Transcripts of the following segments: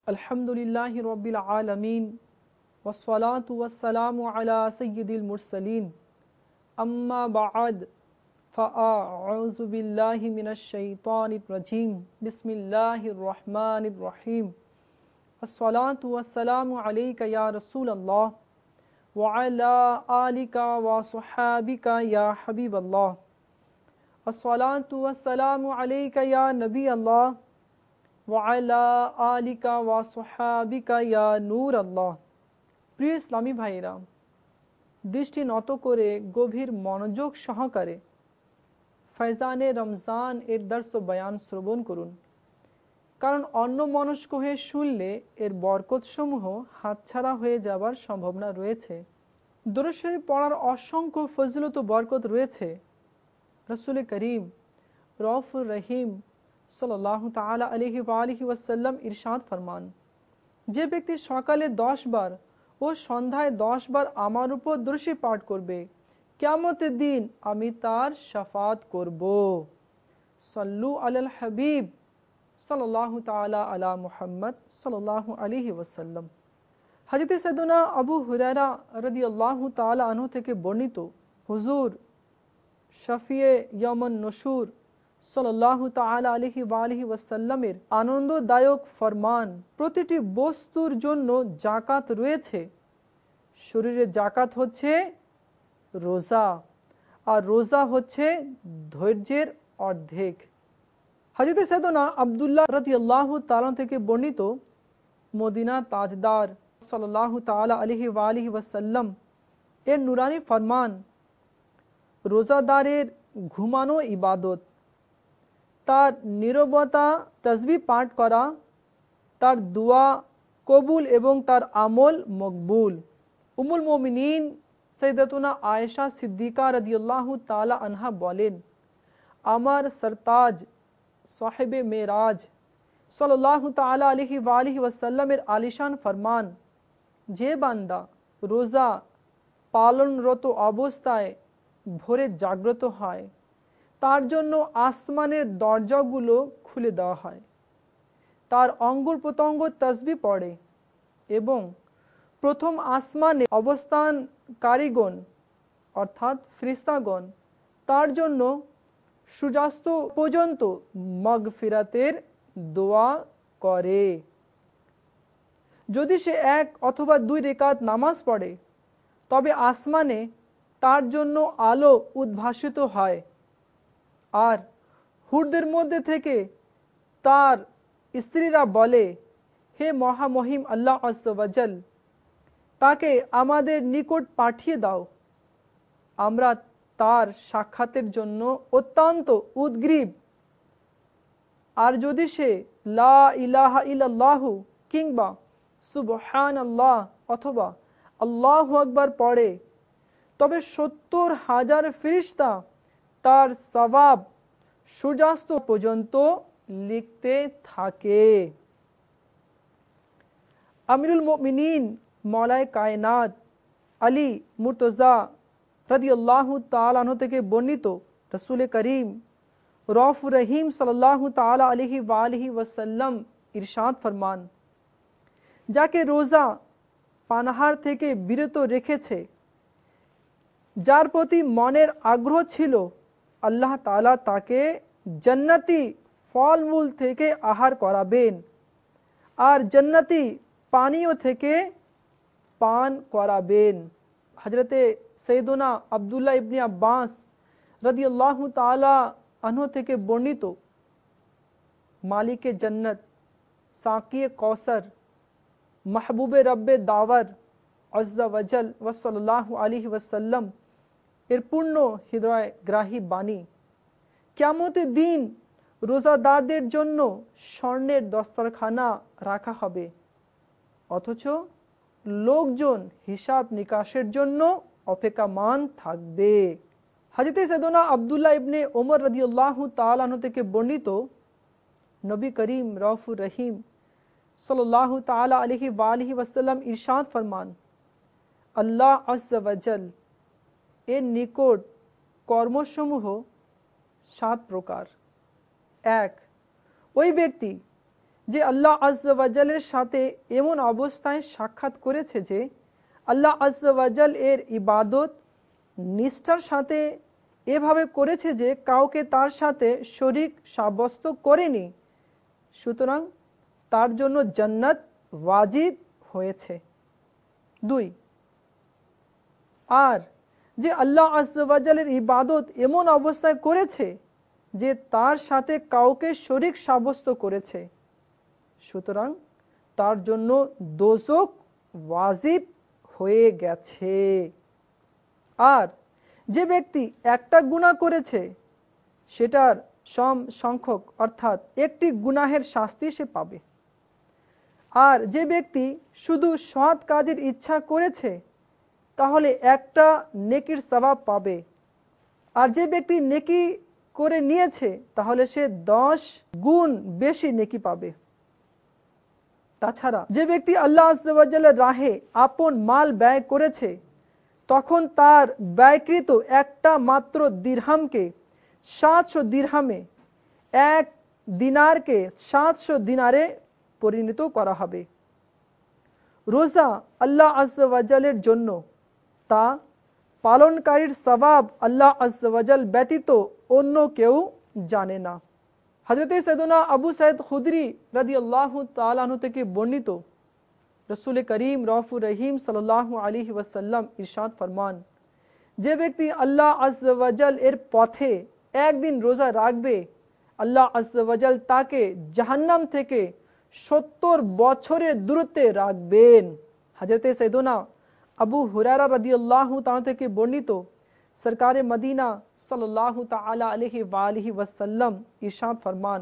अल्हम्दुलिल्लाहि रब्बिल आलमीन वस्सलातु वस्सलामु अला सय्यिदिल मुरसलीन अम्मा बअद फ़अऊज़ु बिल्लाहि मिनश शैतानिर रजीम बिस्मिल्लाहिर रहमानिर रहीम अस्सलातु वस्सलामु अलैका या रसूलल्लाह व अला आलिका व स्वहाबिका या हबीबल्लाह अस्सलातु वस्सलामु अलैका या नबी अल्लाह ওয়ালা আলিকা ওয়া সুহাবিকা ইয়া নূর আল্লাহ। প্রিয় ইসলামী ভাইরা, দৃষ্টি নত করে গভীর মনোযোগ সহকারে ফয়জানে রমজান এর দর্স ও বয়ান শ্রবণ করুন, কারণ অন্য মনস্ক হয়ে শুনলে এর বরকতসমূহ হাতছাড়া হয়ে যাবার সম্ভাবনা রয়েছে। দুরূদ শরীফ পড়ার অসংখ্য ফজিলত ও বরকত রয়েছে। রাসূল করিম রউফুর রহিম সাল্লাল্লাহু তাআলা আলাইহি ওয়া আলিহি ওয়াসাল্লাম ইরশাদ ফরমান, যে ব্যক্তি সকালে 10 বার ও সন্ধ্যায় 10 বার আমার উপর দুরূদ শরীফ পাঠ করবে, কিয়ামতের দিন আমি তার শাফাত করব। সাল্লু আলাল হাবিব সাল্লাল্লাহু তাআলা আলা মুহাম্মদ সাল্লাল্লাহু আলাইহি ওয়াসাল্লাম। হযরত সাইয়েদনা আবু হুরায়রা রাদিয়াল্লাহু তাআলা আনহু থেকে বর্ণিত, হুজুর শফিয়ে ইয়াউমুন নুশুর সাল্লাল্লাহু তাআলা আলাইহি ওয়া আলিহি ওয়াসাল্লামের আনন্দদায়ক ফরমান, প্রতিটি বস্তুর জন্য যাকাত রয়েছে। শরীরের যাকাত হচ্ছে রোজা, আর রোজা হচ্ছে ধৈর্যের অর্ধেক। হযরত সাইয়েদনা আব্দুল্লাহ রাদিয়াল্লাহু তাআলা থেকে বর্ণিত, মদিনা তাজদার সাল্লাল্লাহু তাআলা আলাইহি ওয়া আলিহি ওয়াসাল্লাম এর নুরানি ফরমান, রোজাদারের ঘুমানো ইবাদত, তার নীরবতা তাসবিহ পাঠ করা, তার দোয়া কবুল এবং তার আমল মকবুল। উম্মুল মুমিনিন সাইয়্যিদাতুনা আয়েশা সিদ্দিকা রাদিয়াল্লাহু তাআলা আনহা বলেন, আমার সরতাজ সাহেবে মেরাজ সাল্লাল্লাহু তাআলা আলাইহি ওয়া আলিহি ওয়াসাল্লামের আলিশান ফরমান, যে বান্দা রোজা পালনরত অবস্থায় ভোরে জাগ্রত হয়, তার জন্য আসমানের দরজাগুলো খুলে দেওয়া হয়, তার অঙ্গুর প্রত্যঙ্গ তাসবিহ পড়ে এবং প্রথম আসমানে অবস্থানকারীগণ অর্থাৎ ফেরেশতাগণ তার জন্য সূর্যাস্ত পর্যন্ত মাগফিরাতের দোয়া করে। যদি সে 1 অথবা 2 রাকাত নামাজ পড়ে, তবে আসমানে তার জন্য আলো উদ্ভাসিত হয়, আর হুরদের মধ্যে থেকে তার স্ত্রীরা বলে, হে মহামহিম আল্লাহ আযজা ওয়া জাল, তাকে আমাদের নিকট পাঠিয়ে দাও, আমরা তার সাক্ষাতের জন্য অত্যন্ত উদগ্রীব। আর যদি সে লা ইলাহা ইল্লাল্লাহু কিংবা সুবহানাল্লাহ অথবা আল্লাহু আকবার পড়ে, তবে 70,000 ফেরেশতা তার সওয়াব সূর্যাস্ত পর্যন্ত লিখতে থাকে। আমিরুল মুমিনিন মাওলায়ে কায়নাত আলী মুর্তজা রাদিয়াল্লাহু তাআলা আনহু থেকে বর্ণিত, রাসূল করিম রউফুর রহিম সাল্লাল্লাহু তাআলা আলাইহি ওয়া আলিহি ওয়াসাল্লাম ইরশাদ ফরমান, যাকে রোজা পানাহার থেকে বিরত রেখেছে, যার প্রতি মনের আগ্রহ ছিল, আল্লাহ তাআলা তাকে জান্নাতি ফলমূল থেকে আহার করাবেন আর জান্নাতি পানীয় থেকে পান করাবেন। হযরতে সাইয়েদনা আব্দুল্লাহ ইবনে আব্বাস রাদিয়াল্লাহু তাআলা আনহু থেকে বর্ণিত, মালিকে জান্নাত, সাকিয়ে কৌসর, মাহবুবে রব্বে দাওয়ার আযজা ওয়া জাল ওয়া সাল্লাল্লাহু আলাইহি ওয়াসাল্লাম এর পূর্ণ হৃদয় গ্রাহী বাণী, কিয়ামতের দিন রোজাদারদের জন্য স্বর্ণের দস্তরখানা রাখা হবে, অথচ লোকজন হিসাব নিকাশের জন্য অপেক্ষামান থাকবে। হযরত সাইয়েদনা আব্দুল্লাহ ইবনে ওমর রাদিয়াল্লাহু তাআলা আনহু থেকে বর্ণিত, নবী করিম রউফুর রহিম সাল্লাল্লাহু তাআলা আলাইহি ওয়া আলিহি ওয়াসাল্লাম ইরশাদ ফরমান, আল্লাহ আযজা ওয়া জাল এর নিকট কর্মসমূহ 7 প্রকার। 1, ওই ব্যক্তি যে আল্লাহ আজ্জা ওয়াজালের সাথে এমন অবস্থায় সাক্ষাৎ করেছে যে আল্লাহ আজ্জা ওয়াজাল এর ইবাদত নিষ্ঠার সাথে এভাবে করেছে যে কাউকে তার সাথে শরীক সাব্যস্ত করেনি, সুতরাং তার জন্য জান্নাত ওয়াজিব হয়েছে। 2, আর যে আল্লাহ আজ্জা ওয়াজালের ইবাদত এমন অবস্থায় করেছে যে তার সাথে কাউকে শরীক সাব্যস্ত করেছে, সুতরাং তার জন্য দোজখ ওয়াজিব হয়ে গেছে। আর যে ব্যক্তি একটা গুনাহ করেছে সেটার সম সংখ্যক অর্থাৎ একটি গুনাহের শাস্তি সে পাবে। আর যে ব্যক্তি শুধু সৎ কাজের ইচ্ছা করেছে তাহলে একটা নেকির সওয়াব পাবে। আর যে ব্যক্তি নেকি করে নিয়েছে তাহলে সে 10 গুণ বেশি নেকি পাবে। তাছাড়া যে ব্যক্তি আল্লাহ আজ্জা ওয়াজালের রাহে আপন মাল ব্যয় করেছে তখন তার ব্যয়কৃত একটা মাত্র দিরহামকে 700 দিরহামে, এক দিনারকে 700 দিনারে পরিণত করা হবে। রোজা আল্লাহ আজ্জা ওয়াজালের জন্য, তা পালনকারীর সওয়াব আল্লাহ আজ্জা ওয়াজাল ব্যতীত অন্য কেউ জানে না। হযরত সাইয়েদনা আবু সাঈদ খুদরি রাদিয়াল্লাহু তাআলা আনহু থেকে বর্ণিত, রাসূল করিম রউফুর রহিম সাল্লাল্লাহু আলাইহি ওয়াসাল্লাম ইরশাদ ফরমান, যে ব্যক্তি আল্লাহ আজ্জা ওয়াজাল এর পথে একদিন রোজা রাখবে আল্লাহ আজ্জা ওয়াজাল তাকে জাহান্নাম থেকে 70 বছরের দূরত্বে রাখবেন। হযরত সাইয়েদনা আবু হুরায়রা রাদিয়াল্লাহু তাআলা থেকে বর্ণিত, সরকারে মদিনা সাল্লাল্লাহু তাআলা আলাইহি ওয়া আলিহি ওয়াসাল্লাম ইরশাদ ফরমান,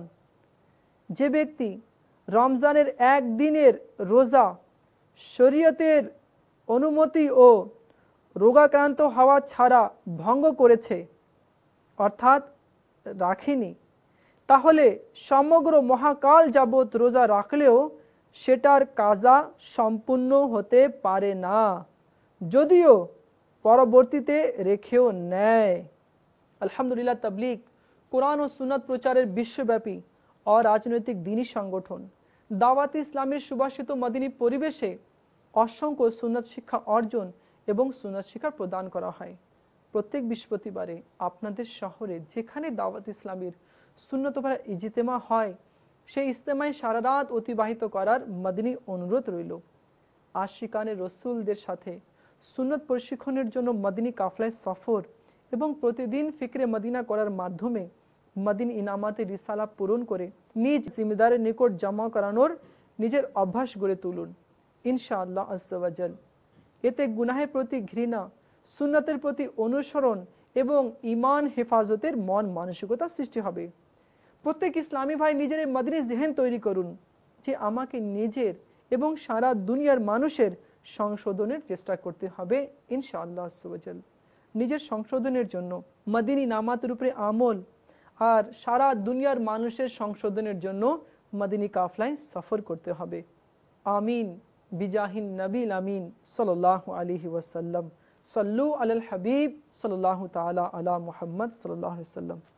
যে ব্যক্তি রমজানের একদিনের রোজা শরীয়তের অনুমতি ও রোগাক্রান্ত হওয়া ছাড়া ভঙ্গ করেছে অর্থাৎ রাখেনি, তাহলে সমগ্র মহাকাল যাবত রোজা রাখলেও সেটার কাজা সম্পূর্ণ হতে পারে না, যদিও পরবর্তীতে রেখেও নেয়। আলহামদুলিল্লাহ, তাবলীগ কোরআন ও সুন্নাত প্রচারের বিশ্বব্যাপী অরাজনৈতিক দ্বীনি সংগঠন দাওয়াত ইসলামের সুবাসিত মদিনী পরিবেশে অসংখ্য সুন্নাত শিক্ষা অর্জন এবং সুন্নাত শিক্ষা প্রদান করা হয়। প্রত্যেক বৃহস্পতিবারে আপনাদের শহরে যেখানে দাওয়াত ইসলামের সুন্নত ভরা ইজতেমা হয় সেই ইজতেমায় সারা রাত অতিবাহিত করার মদিনী অনুরোধ রইল। আশিকানে রসুলদের সাথে সুন্নত প্রশিক্ষণের জন্য মদিনী কাফলায় সফর এবং প্রতিদিন ফিকরে মদিনা করার মাধ্যমে মদিনী ইনামাতের রিসালা পূরণ করে নিজ জিম্মেদারের নিকট জমা করানোর নিজের অভ্যাস গড়ে তুলুন ইনশাআল্লাহ আজ্জা ওয়াজাল। এতে গুনাহের প্রতি ঘৃণা, সুন্নতের প্রতি অনুসরণ এবং ঈমান হেফাজতের মন মানসিকতা সৃষ্টি হবে। প্রত্যেক ইসলামী ভাই নিজের মদিনী জেহেন তৈরি করুন যে আমাকে নিজের এবং সারা দুনিয়ার মানুষের সংশোধনের চেষ্টা করতে হবে ইনশাআল্লাহ আজ্জা ওয়াজাল। নিজের সংশোধনের জন্য মদিনী নামাতের উপরে আমল আর সারা দুনিয়ার মানুষের সংশোধনের জন্য মদিনী কাফলায় সফর করতে হবে। আমিন বিজাহিন নবীল আমিন সাল্লাল্লাহু আলাইহি ওয়াসাল্লাম। সল্লু আলাল হাবিব সাল্লাল্লাহু তাআলা আলা মুহাম্মদ সাল্লাল্লাহু আলাইহি ওয়াসাল্লাম।